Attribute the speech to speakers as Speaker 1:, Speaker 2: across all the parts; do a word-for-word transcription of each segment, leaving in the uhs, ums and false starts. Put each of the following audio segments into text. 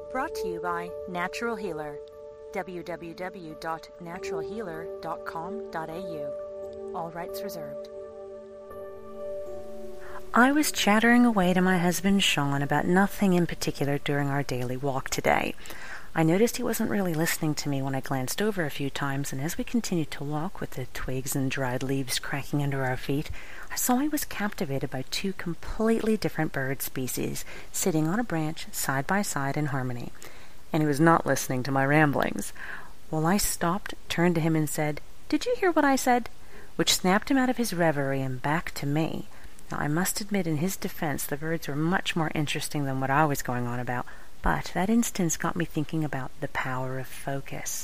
Speaker 1: Brought to you by Natural Healer. w w w dot natural healer dot com dot a u. All rights reserved. I was chattering away to my husband Sean about nothing in particular during our daily walk today. I noticed he wasn't really listening to me when I glanced over a few times, and as we continued to walk with the twigs and dried leaves cracking under our feet, I saw he was captivated by two completely different bird species sitting on a branch side by side in harmony, and he was not listening to my ramblings. Well, I stopped, turned to him and said, "Did you hear what I said?" which snapped him out of his reverie and back to me. Now, I must admit, in his defense, the birds were much more interesting than what I was going on about, but that instance got me thinking about the power of focus.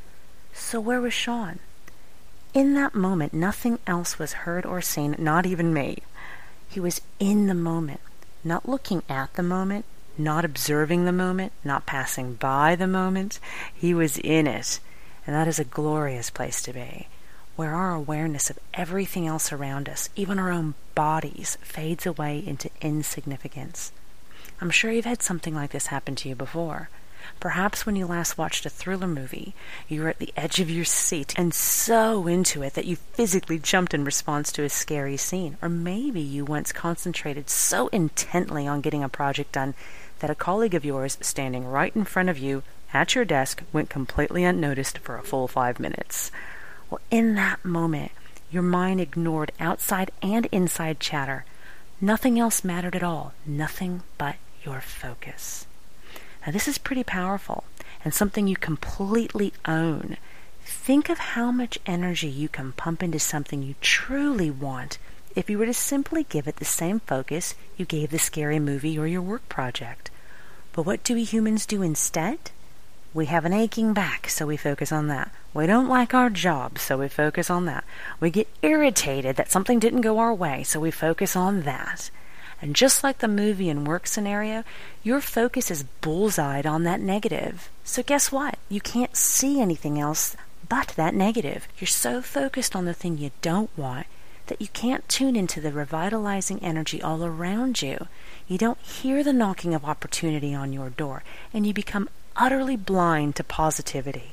Speaker 1: So where was Sean? In that moment, nothing else was heard or seen, not even me. He was in the moment, not looking at the moment, not observing the moment, not passing by the moment. He was in it, and that is a glorious place to be, where our awareness of everything else around us, even our own bodies, fades away into insignificance. I'm sure you've had something like this happen to you before. Perhaps when you last watched a thriller movie, you were at the edge of your seat and so into it that you physically jumped in response to a scary scene. Or maybe you once concentrated so intently on getting a project done that a colleague of yours standing right in front of you at your desk went completely unnoticed for a full five minutes. Well, in that moment, your mind ignored outside and inside chatter. Nothing else mattered at all. Nothing but your focus. Now, this is pretty powerful and something you completely own. Think of how much energy you can pump into something you truly want if you were to simply give it the same focus you gave the scary movie or your work project. But what do we humans do instead? We have an aching back, so we focus on that. We don't like our job, so we focus on that. We get irritated that something didn't go our way, so we focus on that. And just like the movie and work scenario, your focus is bullseyed on that negative. So guess what? You can't see anything else but that negative. You're so focused on the thing you don't want that you can't tune into the revitalizing energy all around you. You don't hear the knocking of opportunity on your door, and you become utterly blind to positivity.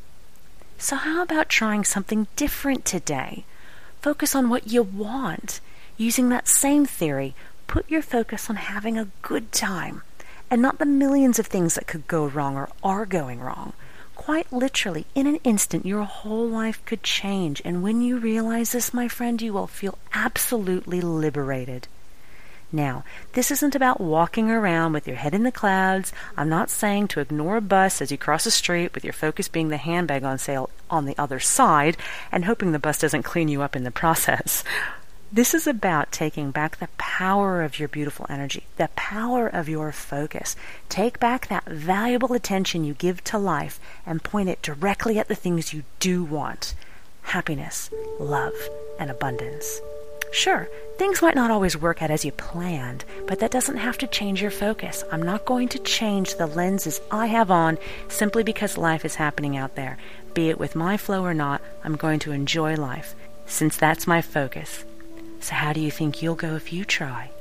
Speaker 1: So how about trying something different today? Focus on what you want. Using that same theory, put your focus on having a good time and not the millions of things that could go wrong or are going wrong. Quite literally, in an instant, your whole life could change, and when you realize this, my friend, you will feel absolutely liberated. Now, this isn't about walking around with your head in the clouds. I'm not saying to ignore a bus as you cross the street with your focus being the handbag on sale on the other side and hoping the bus doesn't clean you up in the process. This is about taking back the power of your beautiful energy, the power of your focus. Take back that valuable attention you give to life and point it directly at the things you do want. Happiness, love, and abundance. Sure, things might not always work out as you planned, but that doesn't have to change your focus. I'm not going to change the lenses I have on simply because life is happening out there. Be it with my flow or not, I'm going to enjoy life, since that's my focus. So how do you think you'll go if you try?